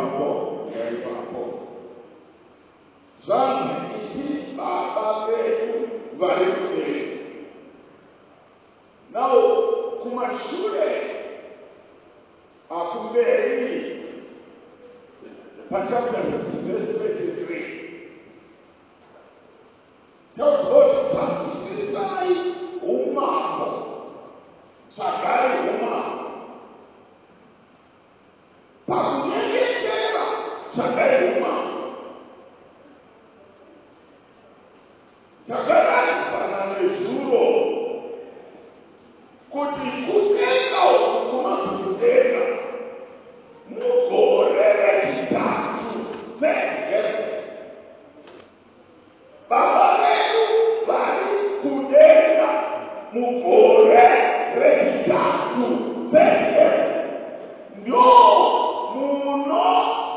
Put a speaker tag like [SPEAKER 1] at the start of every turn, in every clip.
[SPEAKER 1] papo, zangu iti baba wetu walikuwa nao kumashule akumberi pachapta 63 Tautot sakusisai umamo sakai umamo pakunyengetera sakai umamo sakai sana nezuro kuti kutenga kumakutera mugorera chitatu venge baba vedu vari kudenga mugore rechitatu venge ndio muno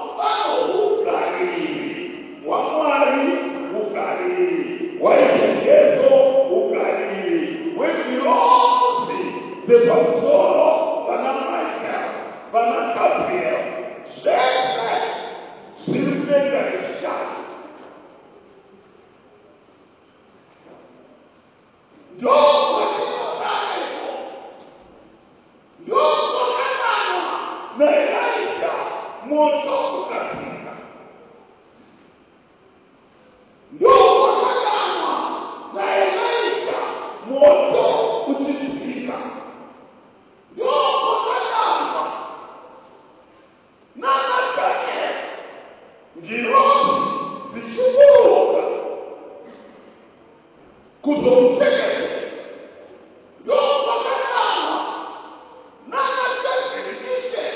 [SPEAKER 1] vanohugariri waMwari hugariri waIshengezo hugariri wevirosi zepamusoro vana Michael vana Gabriel zvese zviri kudenga rechitatu moto ukatika ndio wakatana na Elisha moto uchitika ndio wakatana na Nathaniel ngirozi zichubuka kuzomtekete ndio wakatana na Nathaniel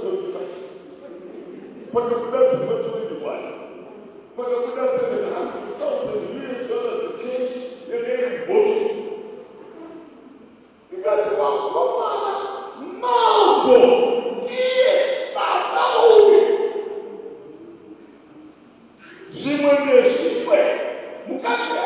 [SPEAKER 1] Quando eu pudesse, eu $1,000 cash in books. Because you want to come on, yeah, Baba Obi. Zimwe Zimwe, Mukate,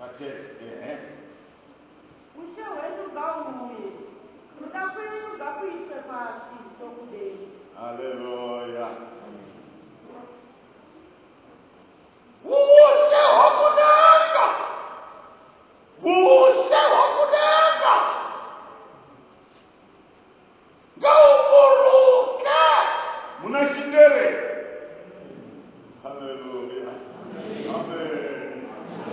[SPEAKER 1] Hallelujah. Hallelujah. Amen.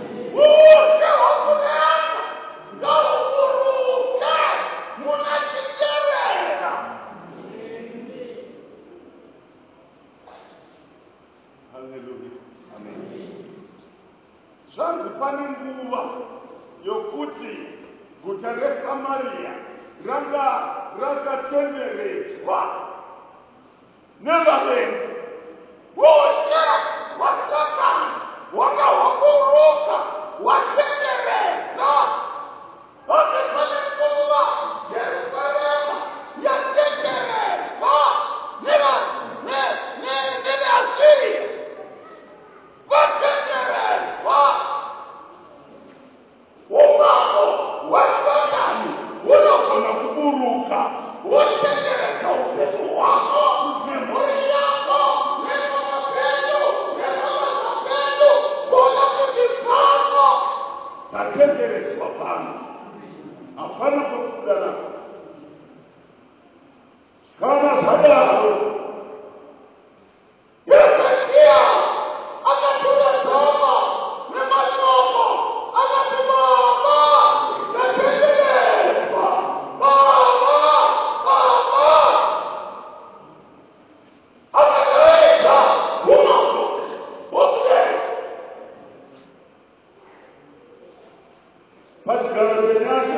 [SPEAKER 1] Hallelujah. Amen. Zvanzi pane nguva yokuti guta reSamaria ranga rakatenderedzwa nevavengi. Ushe hwaSatani hwanga hwamboroka hwatenderedza. Asi pane nguva Jerusarema yatenderedzwa nevaAsiria. Vatenderedzwa. Umambo hwaSatani hunogona kuburuka wotenderedza upenyu hwako nemhuri yako nevana venyu nevana venyu. Bona kuti pano tatenderedzwa pano hapana kwekudana. Kana zvadaro Hezekia akatora tsamba nemasoko akati Baba ndatenderedzwa, Baba, Baba. Akaedza umambo hwokudai. Pachigaro chenyasha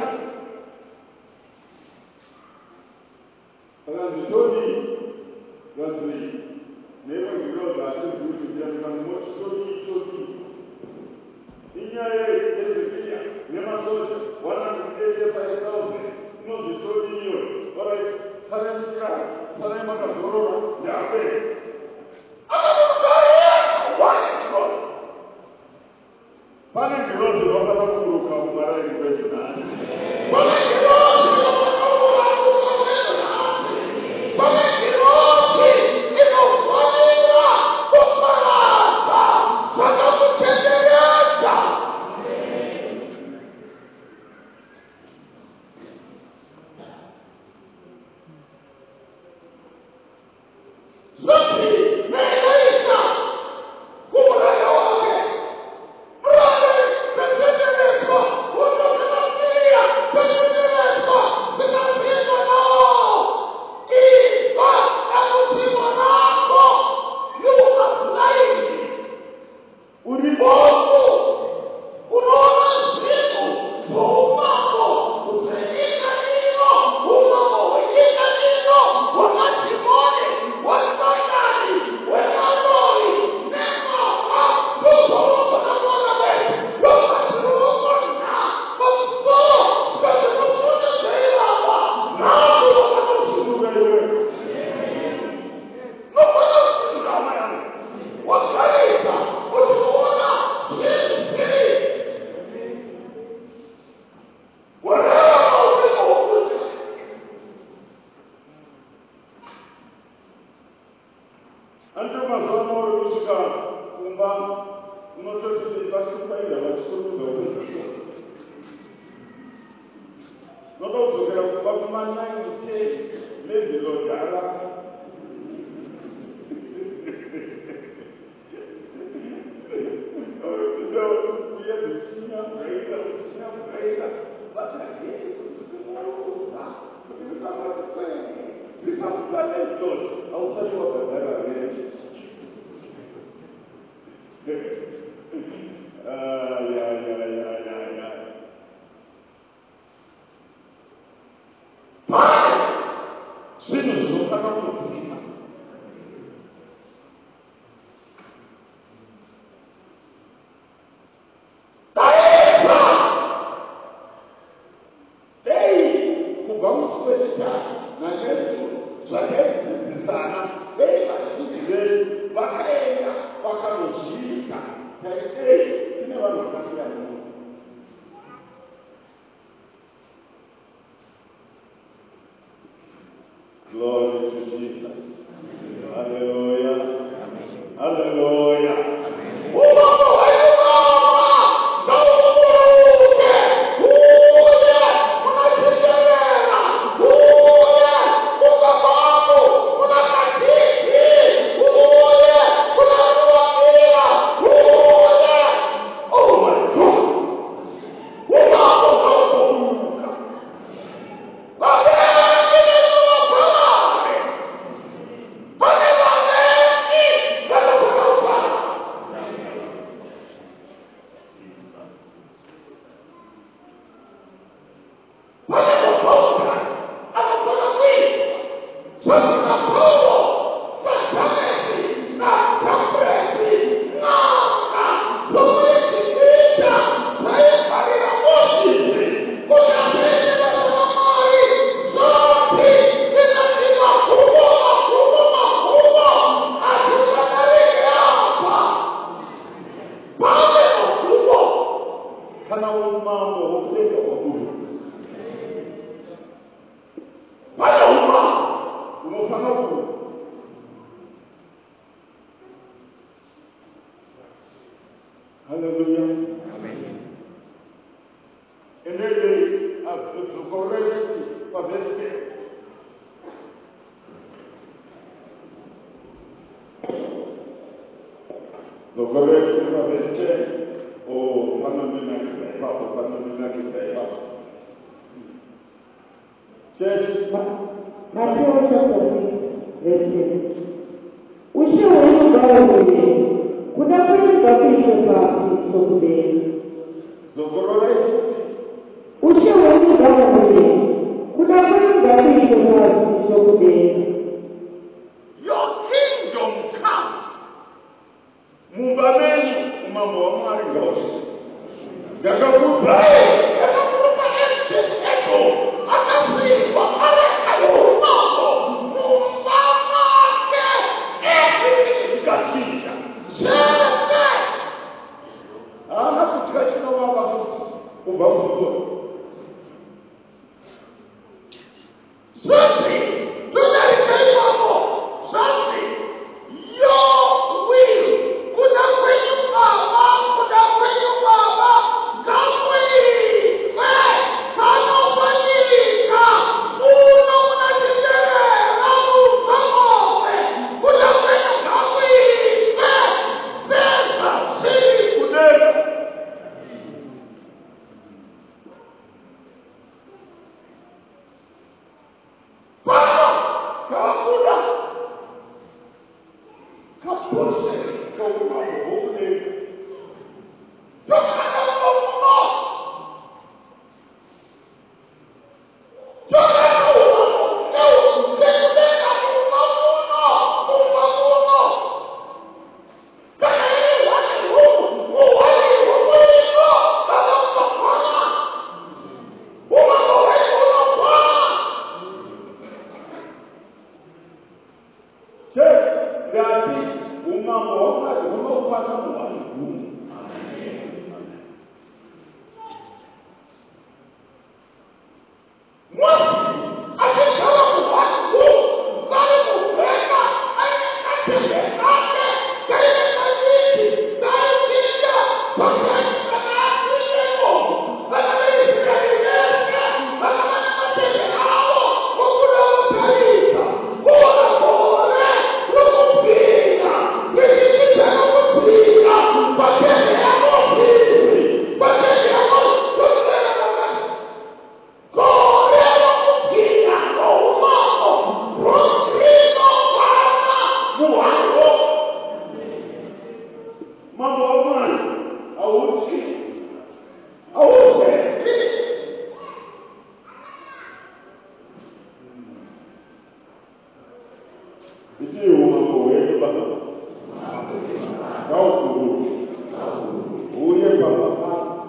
[SPEAKER 1] pakanzi Todi, kanzi nevangiroza achizivi kudianikana moti Todi. Inyaya yeHezekia nemasoja 185,000 inonzi Todi iyo. Alright, sarai muchikara, sarai makazorora ndeapera. Pane ngirozi vakada kuburuka mumaraini kwenyu nhasi. Pane ngirozi inofanira kuparadza zvakamutenderedza. Zvoti Elisha kumuranda wake muranda tatenderedzwa, unotinasiya tatenderedzwa, tikapindwa nawo. Iva dambudziko rako, you are blind. Uri bofu, unoona zvinhu zvoumambo hwenyika ino, umambo hwenyika ino hwamadhimoni, hwaSatani, hwemarori nemhaka ndozvaunogona kuona wese. Ndomatirongona pamusoro pezvinofundo zveivava navo vakanozvinura iwewe. Nofana kusinura hama yangu wagarisa uchiona zvinhu zviri wararama upenyu hwokuti andiro mazuva ano uri kusvika kumba unototi vasipaida vachikurudza upenyu. Noda kudzokera kumba kuma9 10 lezilodhara uchinyamuraira vatageri kutisimurudza kuti risabati kwene risamusane izvozvo hausati wakagara rechi. Pane zvinhu zvinofana kudzima. Kubva musi wechitatu naJesu zvakaidzidzisana vazhinji vedu vakaenda vakanozviita taidei tine vanhu Glory to Jesus. Hallelujah. Hallelujah. Hallelujah. Amen. And then they have to correct for this thing. The correct for this thing. Oh, Church,
[SPEAKER 2] Matthew chapter 6, verse 10. Ushauri ubao ule kunakwenda kichwa basi sokubeni. Ushauri ubao ule kunakwenda kichwa basi sokubeni.
[SPEAKER 1] Your kingdom come. Mubameni umambo wa mwari gosi. Yakakutai. Yakakuta eto. Akasifwa alekayo umambo. Mubamake. Katinja. Sese. Kutrechina wabafuti. Ubafuti. Something. Something. Something. Your will. Kuna kwenye baba. Kuna kwenye baba. Kamwi. Kano fanyika. Una unajitelea. Ukamowe. Kuna kwenye kamwi. Sesa. Sili kudeka. Baba. Kawakuda. Kapose. Kawumabo. Ukudeka. Yokana umamuno. Yokana umamuno. Dekudeka umamuno. Umamuno. Kana hii wani humu. Uwani humu hiko. Kana utafanya. Umamuno hiko unafanya. Church, gati umambo wakati unopata mwani humu. Mwasi, akikala mwani humu. Kali kupeka, akikatile, kaile kajiki, kaile pakani kanati yemo. Kanamisi kailese, kanamani matele hawo, wakuna wakalisa, kuona kore, rukupika, kikikisha rukupika, pakele ya ofisi, pakele ya ofisi, korelo kupika, umamo, rukino wana, muhango. Mambo wa mwana, awuchi, awuzi. Isi umambo wenu baba. Kau kuru. Uye baba.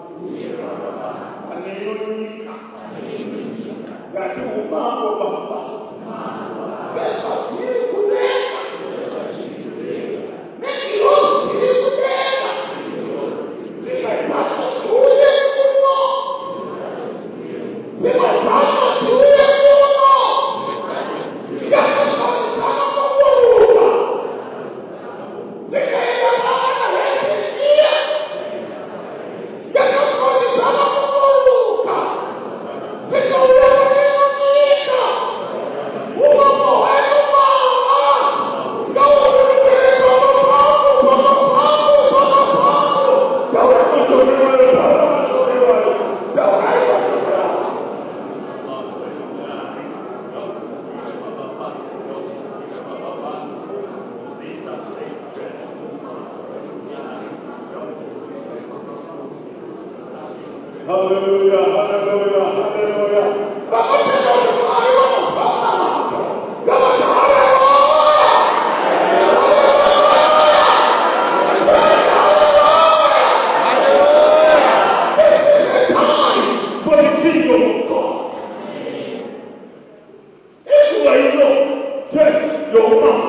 [SPEAKER 1] Aninunika. Gati umambo baba. Sesa siri kudeka. Neki yosu siri kudeka. Sika ipasa tuye kuno. Sika ipasa tuye kuno. Ya Hallelujah, hallelujah, hallelujah. For the kingdom of God. Everywhere you go, test your mouth.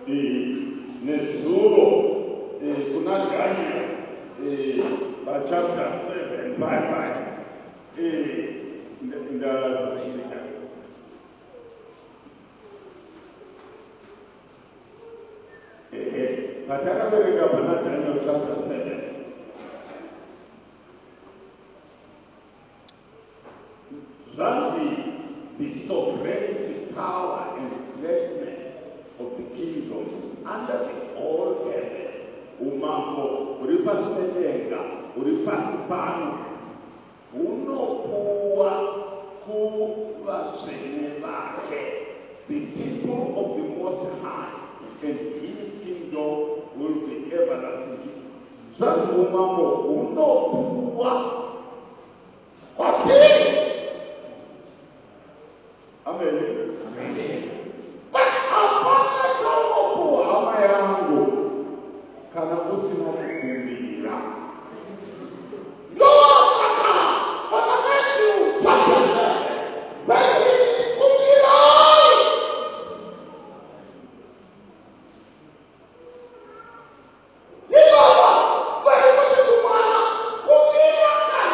[SPEAKER 1] nezuro kuna Daniel chapter 7 bye ngazasika patakabereka pana Daniel chapter 7 Randy, the sovereignty, power, and greatness of the kingdoms under the all heaven. Umambo, uripasi medenga, uripasi pano. Unokuwa kuvatsvene vake. The people of the Most High, and His kingdom will be everlasting. Just umambo, unokuwa. What? Amen. Amen. But hapana chaokuwa ama yangu kana kusina kukumbira. Lord, Saka, what am I doing? Chapter 7. Where is kumbira? Yehova, where is kumbira? Kumbira.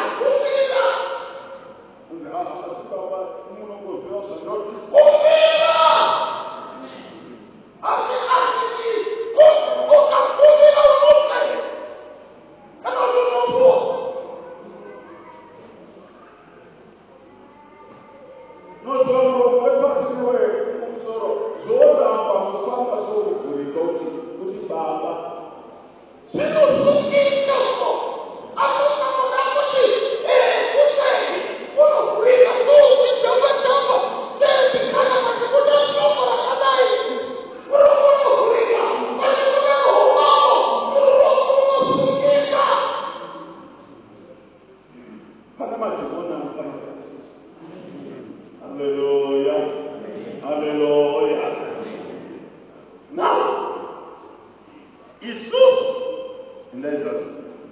[SPEAKER 1] Hallelujah. Hallelujah. Now, Jesus, and there's us.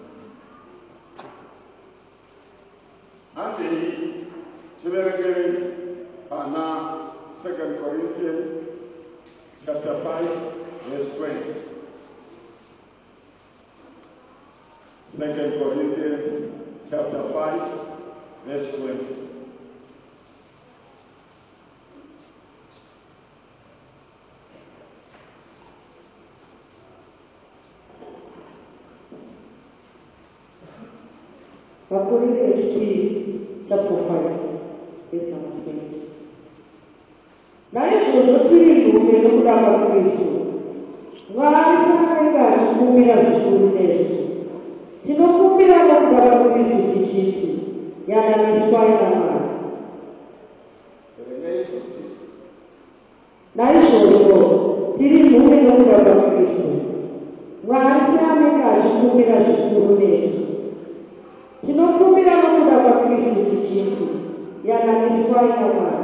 [SPEAKER 1] And the Children, 2 Corinthians chapter 5, verse 20. 2 Corinthians chapter 5, verse 20.
[SPEAKER 2] Corinthians chapter 5, verse 20. Naizvozvo tiri nhume nokuda kwaKristu, Mwari saakanga achikumbira zvikuru nesu. Tinokumbira nokuda kwaKristu tichiti, yananiswai naMwari. Naizvozvo tiri nhume nokuda kwaKristu, Mwari saakanga achikumbira zvikuru nesu. Tinokumbira nokuda kwaKristu tichiti, yananiswai naMwari.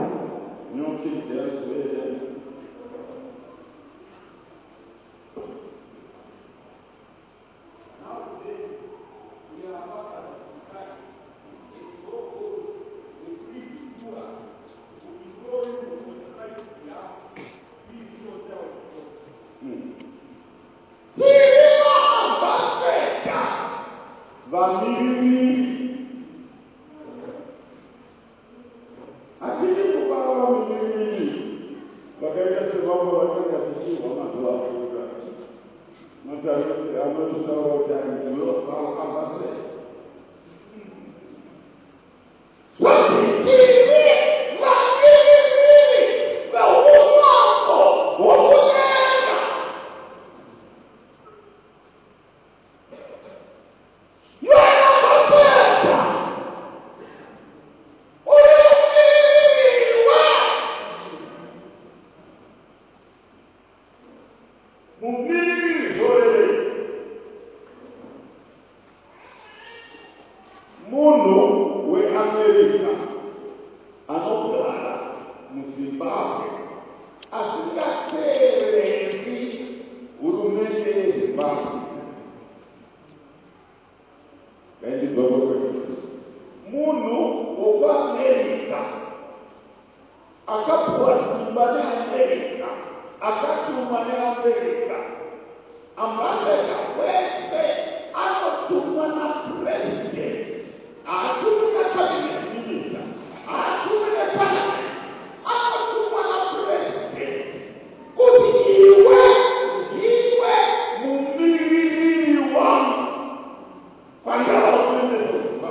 [SPEAKER 1] Akapuwa simba na Amerika, akatu anatumwa ne Amerika. Ambassador wese anatumwa na president. Anatumwa na cabinet minister. Anatumwa na parliament. Anatumwa na president. Ujiwe mumiri wangu. Kwanda wakwende sasa.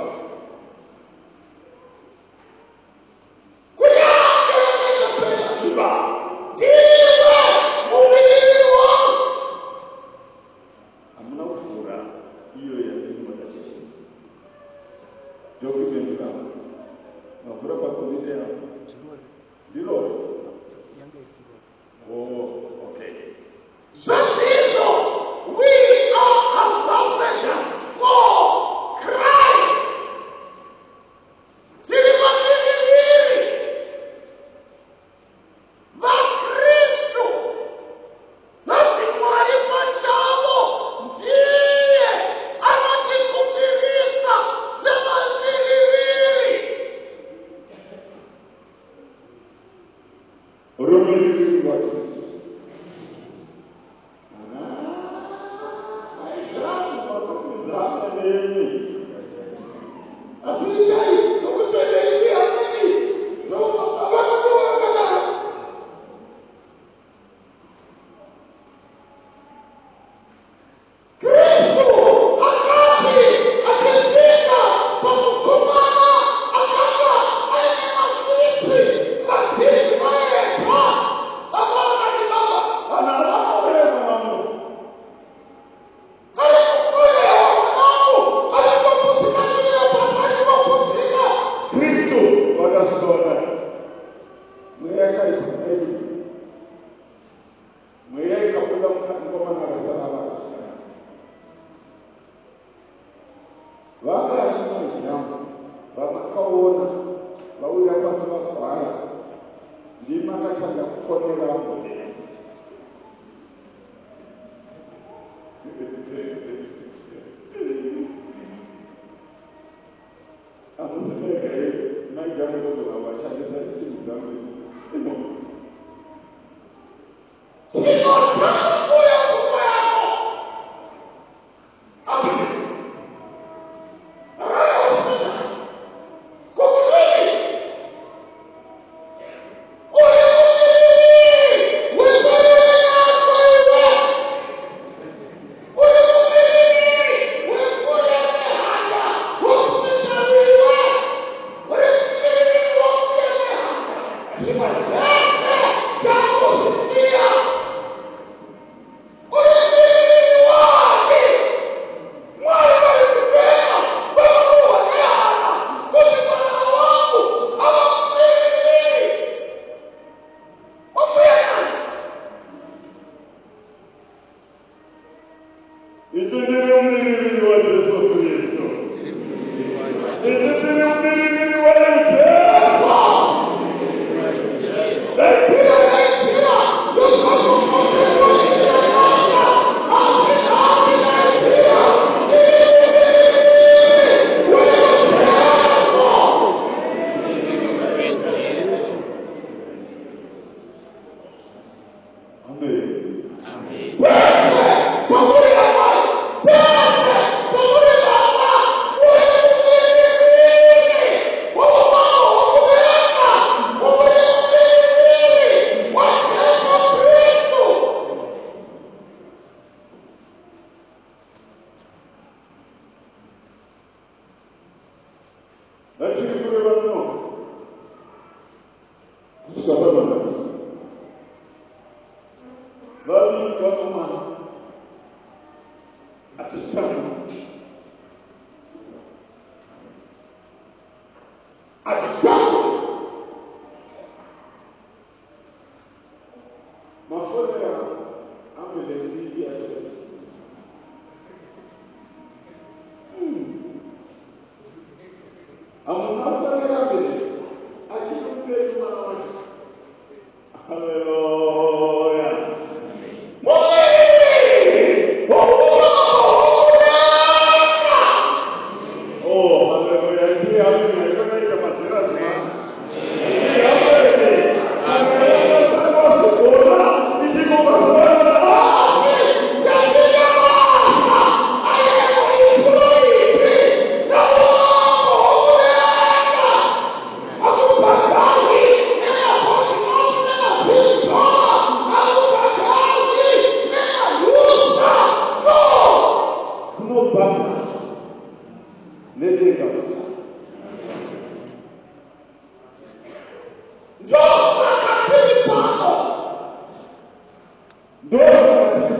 [SPEAKER 1] Hallelujah.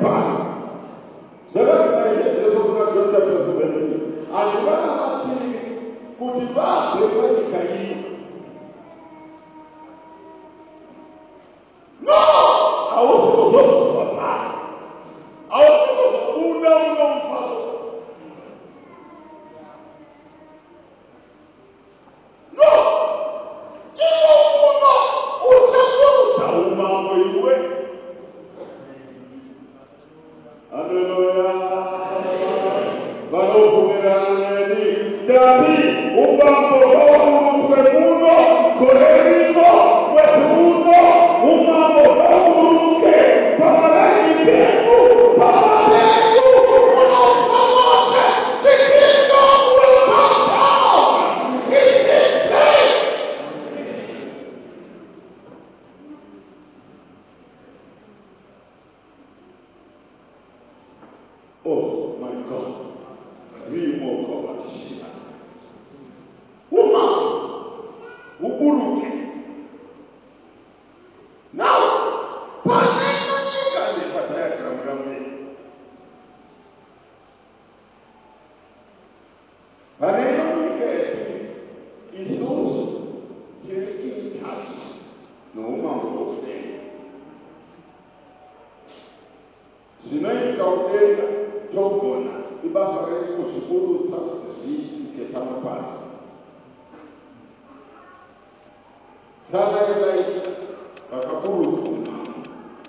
[SPEAKER 1] pano. Zvakazinaizvezvo kuna John chapter 17. Handivana vatiri kuti vabve panyika iyi. No! Hausi kuzobviswa pano. Hausi kuzobuda munomufaro. No! Iwo kuno uchakurusa umambo iwe. Haleluya. Vanobvumirana neni. Dani umambo haurutswe muno. Korerino wehuno umambo haurutswe. Pamarani pedu. Pamaredu. Unosamose. The kingdom will come down in this place. Oh my God. Rimokovashia. Umambo uburuke. Now, paneno nyika nepataya kramramwe. Paneno nyika eti isusu tiri in touch noumambo hwokudenga. Zvinoitika kudenga togona ibasa redu kuzviburutsa kuti zviitike pano pasi. Saka yakaita vakaburutsa umambo.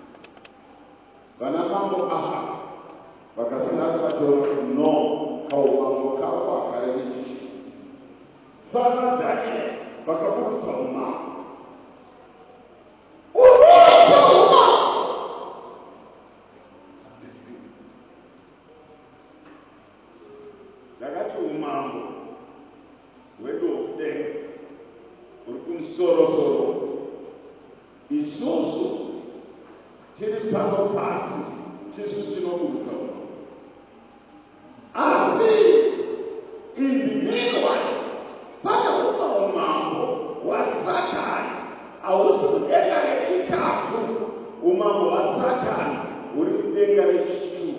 [SPEAKER 1] Vana mambo aha vakasara vataura kuti no, kaumambo kavo hakareviti. Saka Daniel vakaburutsa umambo. Unoita umambo. Ndakati umambo hwedu hwokudenga huri kumusoro-soro. Isusu tiri pano pasi tisu tinoburutsa umambo. Asi in the meanwhile pane umwe umambo hwaSatani hausi kudenga rechitatu. Umambo hwaSatani huri kudenga rechitatu.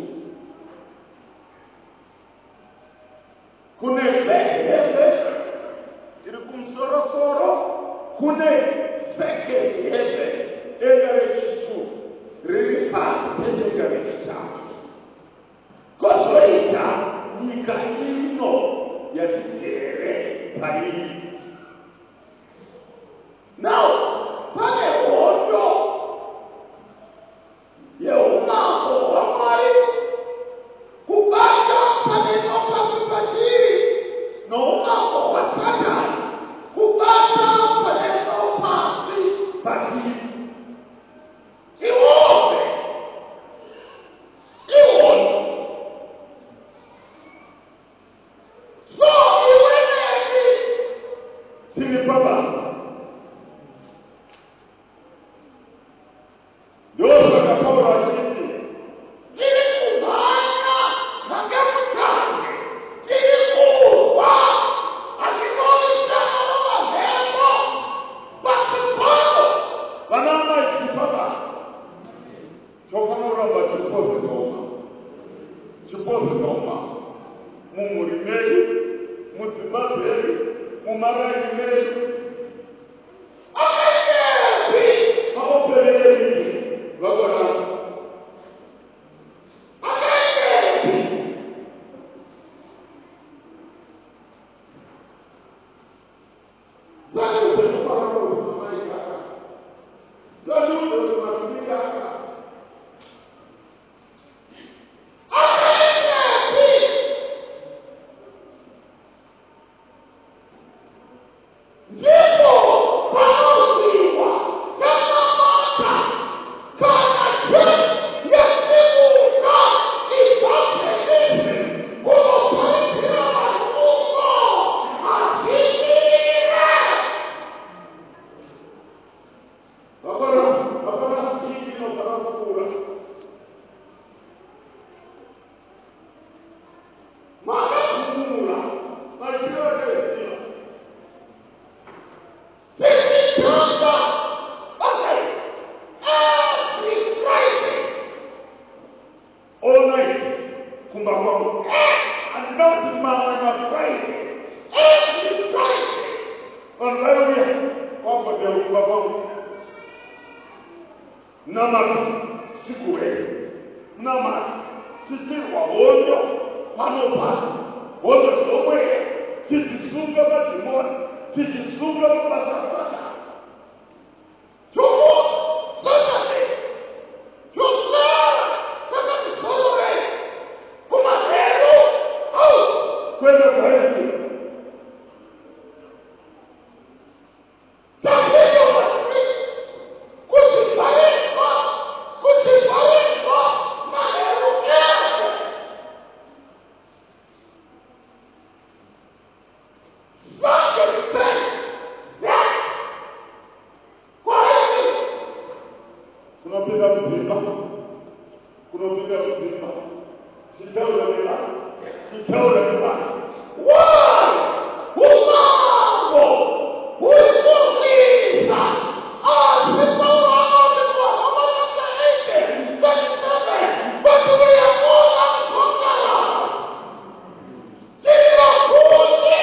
[SPEAKER 1] Kune heaven iri kumusoro-soro, kune second heaven denga rechitu riri pasi pedenga rechitatu. Kozoita nyika ino yatigere pairi. Now, pane hondo yeumambo hwaMwari kubata paneno pasi patiri noumambo hwaSatani kubata paneno pasi patiri. Iwose iwono. So iwe neni tiri pabasa. Ndosaka Paulo achiti tiri kumhanya nangemutange, tiri kurwa hatinovisana nomamhembo pasi pano. Vanamai tiri pabasa. Tofanira kuramba tichipozesa umambo. Tichipozesa umambo mumhuri medu, mudzimba dzedu, mumarangi medu. Akaitepi maopereri vakorana. Akaitepi saka upenyu kwakanouzamaikaka ndoziudzoti masimikaka. Akaitepi ndipo panopiwa chamamata kana church yasimuka izotendeka. kumba kwangu. Andinoti mama maswaiti. Niswaiti. Haleluya. Kwamba ndio kumba kwangu. Nama sikuwezi. Nama sisi waondo pano pasi. Wondo tomwe. Tisisunga matimoni. Tisisunga mapasasana. Chomo satane. Chosara. Sakati sore. Kumadero. Au. Kwenda kwa Yesu. Tapeyo basi. Kuchipareko. Kuchipareko. Mahero kese. Sake mseni. Kunapiga mzimba. Chitaula mila. Why? Umambo. Ulipuliza. Asipaula kwa mamaka ete. Kanisame. Baturi ya mola mkongalas. Kila kuji.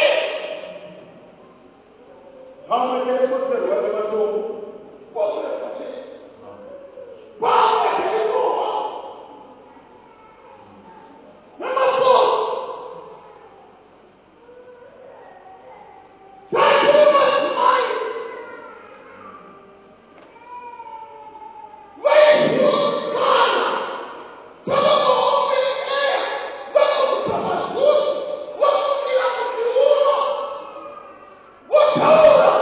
[SPEAKER 1] Hama ya kuse wale watu. Wale watu. Baba Yehova. Number 4. Try to maximize. Raise your Ghana. Tell them all in the air. Let them come on foot. What's the opportunity? What's over?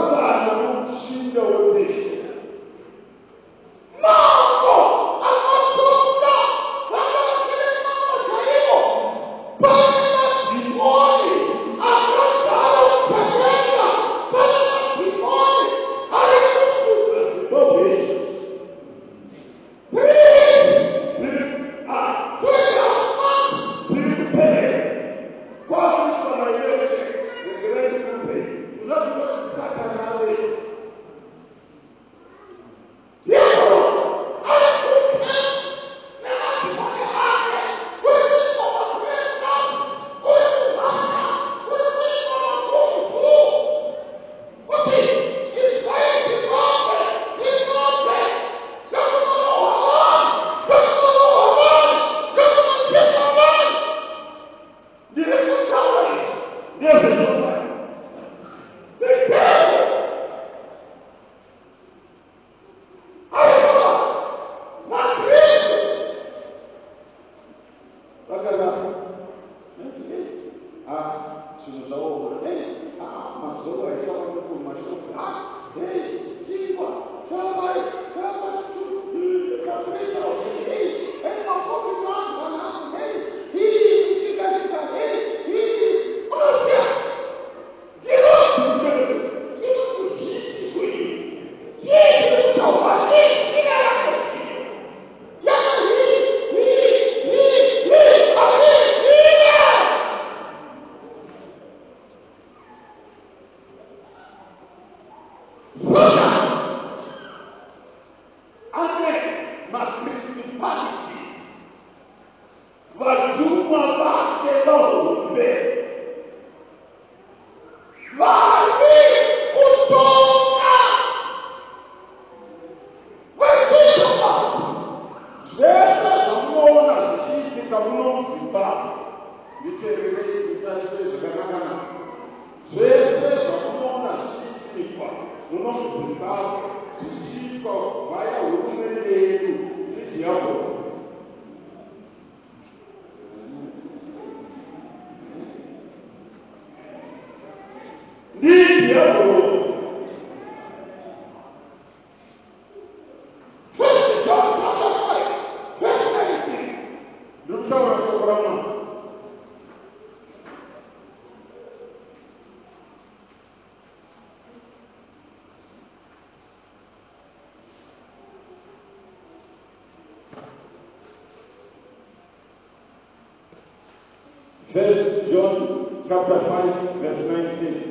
[SPEAKER 1] Mambo! Yes, it's all right. The devil. First John chapter 5, verse 19.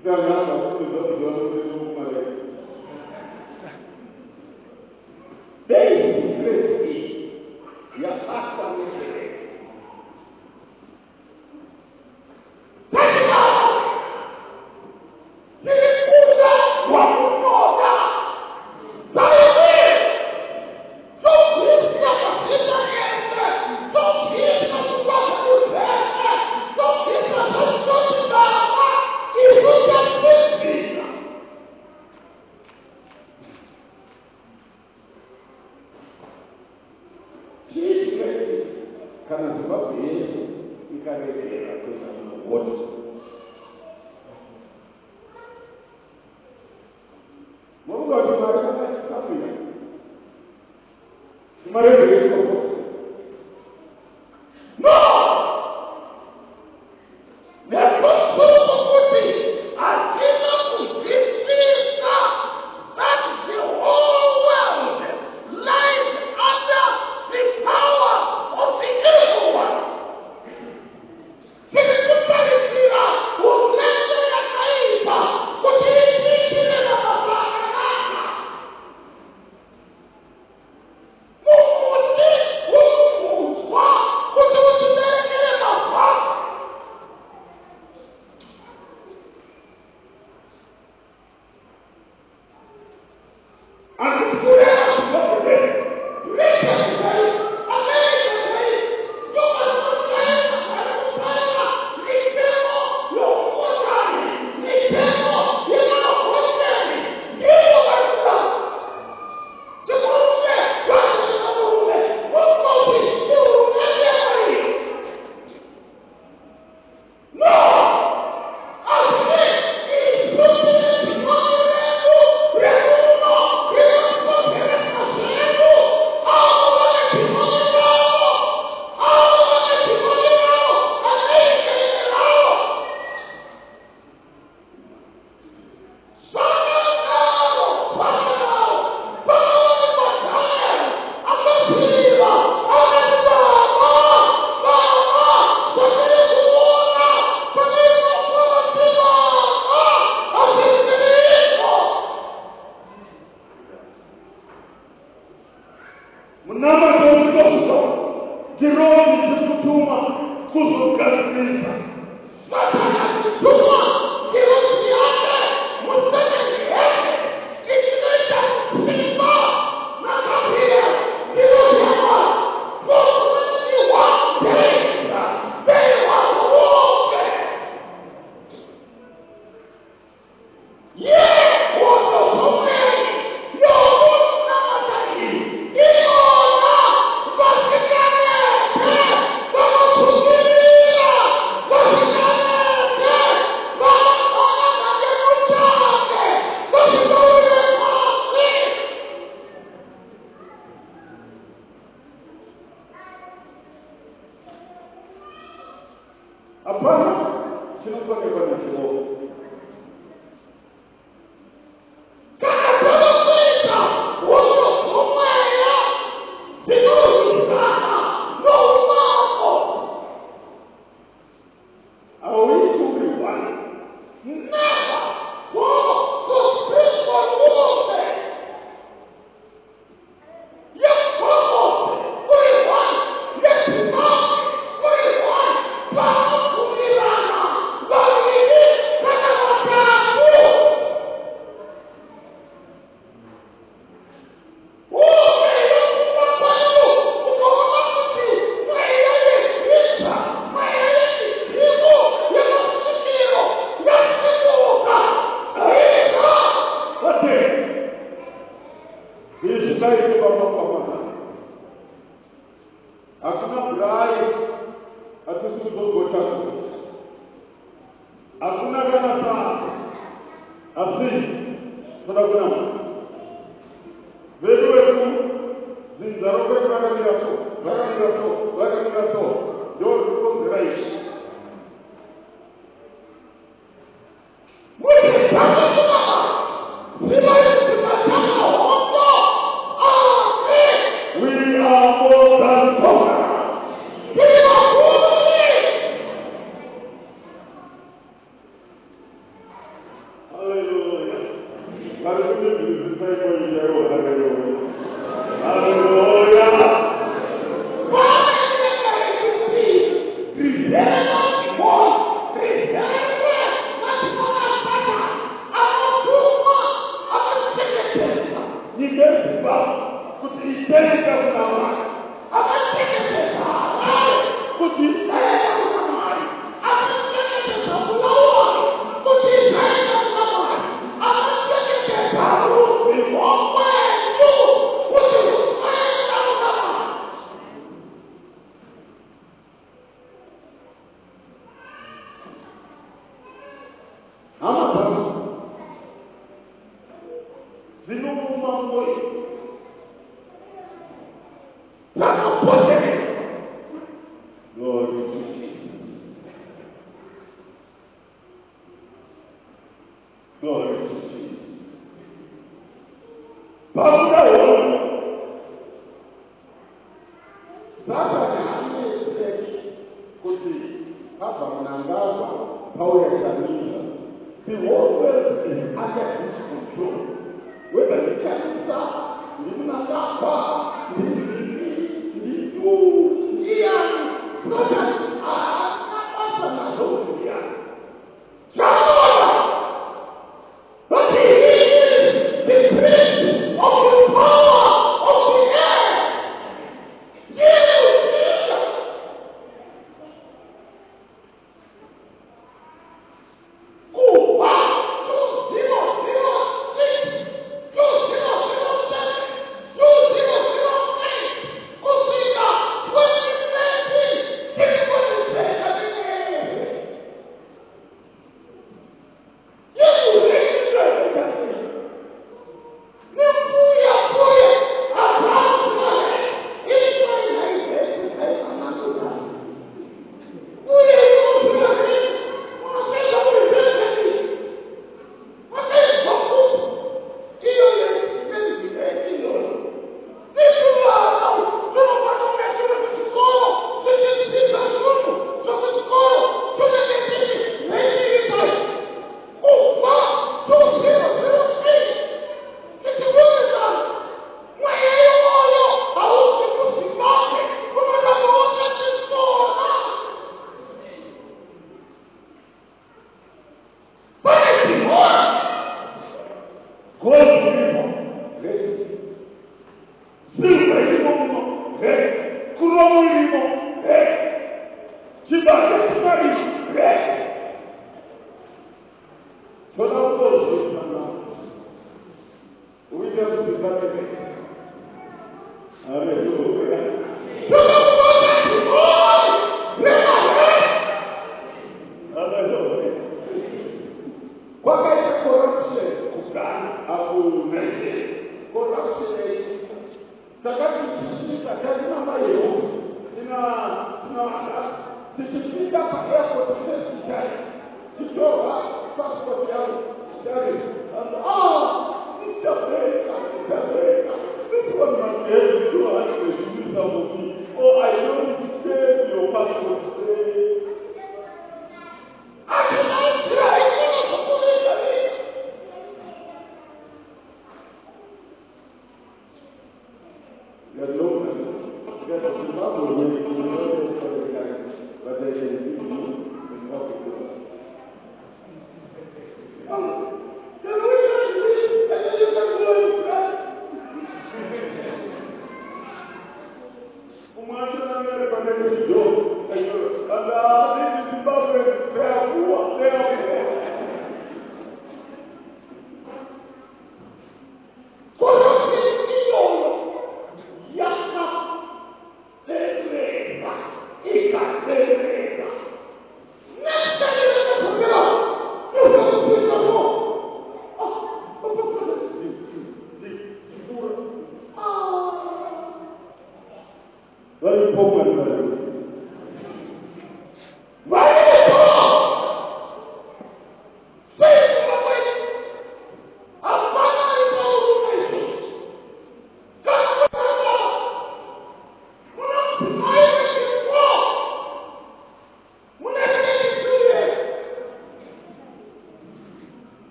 [SPEAKER 1] There is a secret key. You have to make kana sababu Yesu ikarejelea kwa wote. Mungu atubariki sana. Tumarejee kwa wote.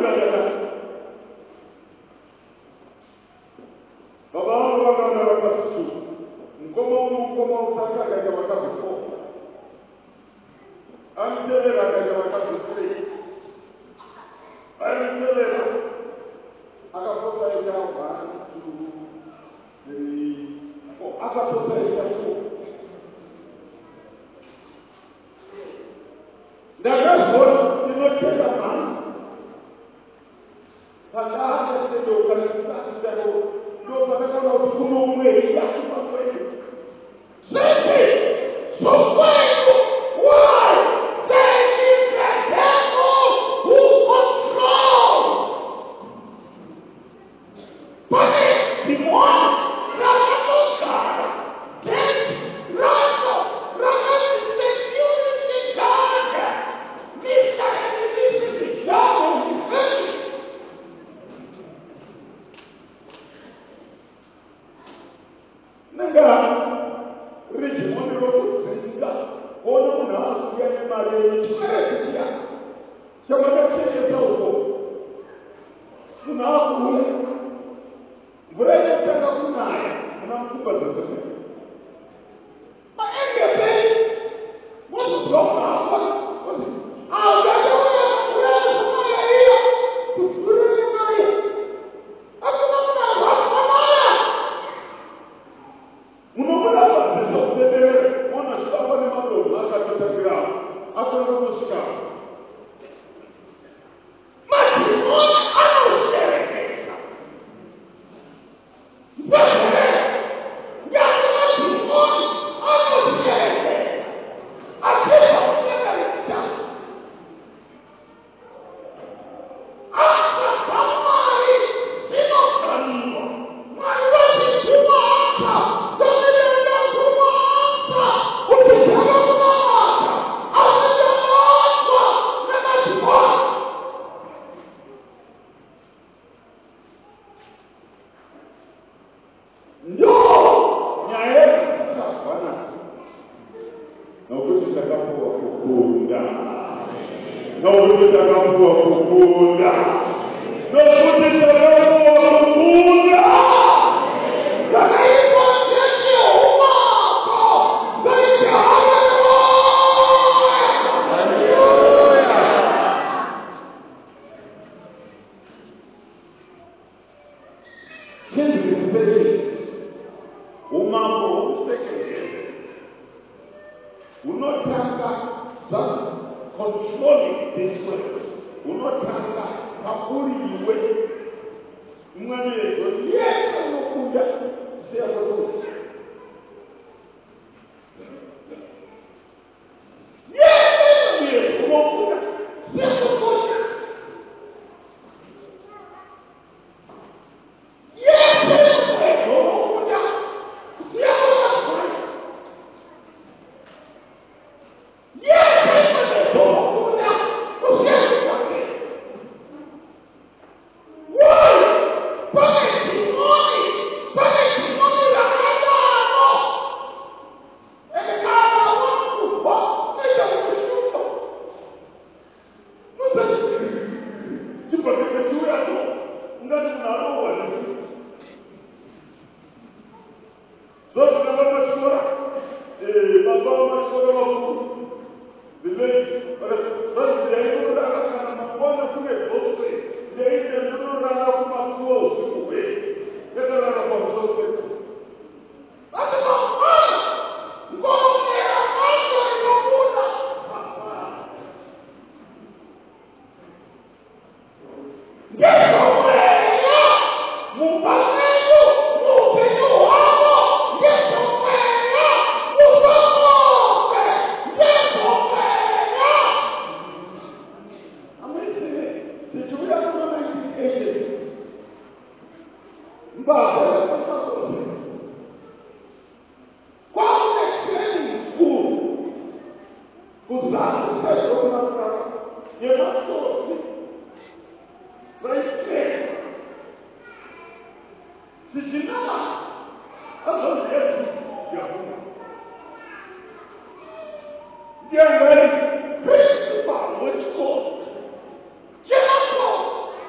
[SPEAKER 1] Principal, which called General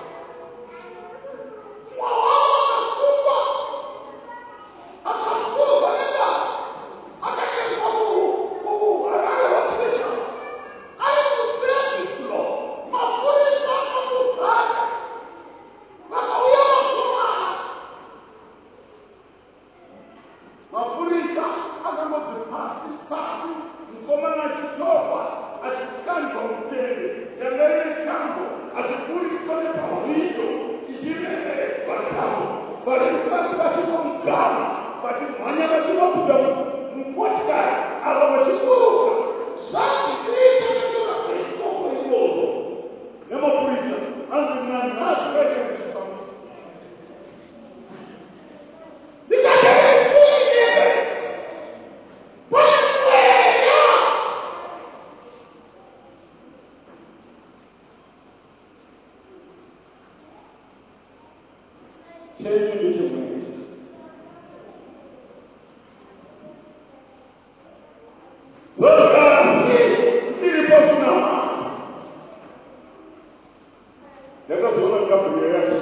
[SPEAKER 1] mutende yangaire campo atikuri kufane pahwito ichimere vatavo vari pasi vachizongana vachimhanya vachivabuda mumotikari ava vachiburuka zvati kristu akasora kwaisoko iyoyo nemapurisa anzi nanhasi vaitakuchisamu ndikateresinye pamweya chenyu ndechemweya vakasi ndiripo kuna ndakazoona ndikabhuya yacho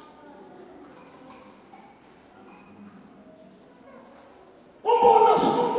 [SPEAKER 3] Como nós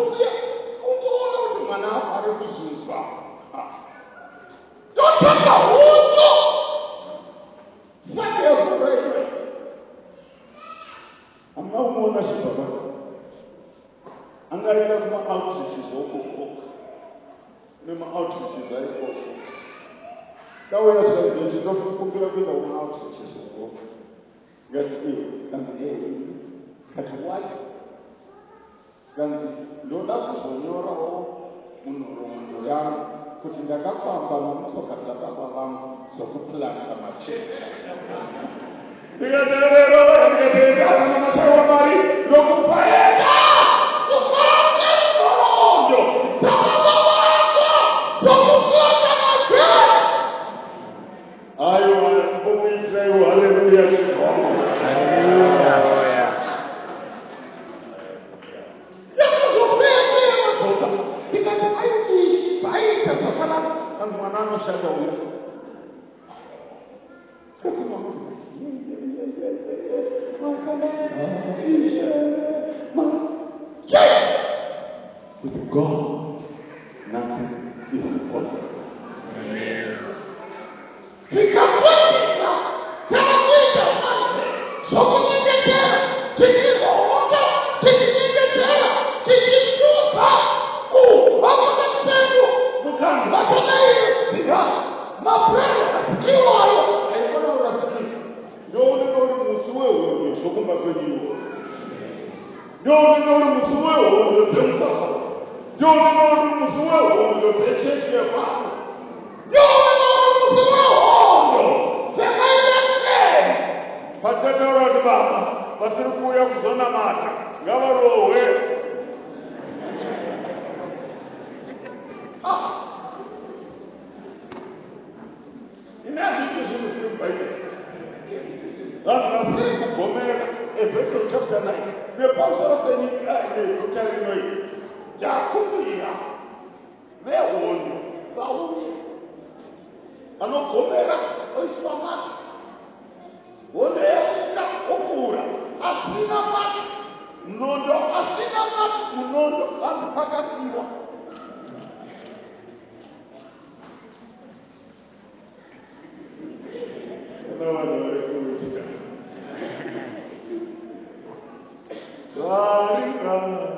[SPEAKER 1] mukaenda kuma-outreaches okukoka nema-outreaches aikoka tauya zvaizvo tinokumbira kuenda kuma-outreaches okukoka ngati iwe kanzi kati wai kanzi ndoda kuzonyorawo munhoroondo yangu kuti ndakafamba nomutsoka dzababa vangu zvokuplanta machechi ndikateereraaaaaaa mari ndokupaenda usaone nhoroondo dzababa vako zvokuplanta machechi. aiwa mbomuisiraiwo haleluya mwana anoshanda uyo with God nothing is impossible. Tikapwanyika tanakuita manje sokunyengetera tichizoonda tichinyengetera tichichusa vamona pedu mukandi vatonaire zira mapero asikiwayo aikona urasiki ndounenori musi wehondo zokumba kwenyuwo ndounenori musi wehondo dzemusakasi ndounenori musi wehondo dzechechi yepano ndounenori musi wehondo dzemairetseni patendeura kuti baba vasiri kuuya kuzonamata ngavarohwe vanhu vasiri kugomera Ezekiel chapter 9 nepamusoro penyika inoitarinoi ndakumbira vehondo vauye vanogomera oiswa mati hondo yasvika opfuura asina mati munondo asina mati munondo vanhu pakafiwa Sorry,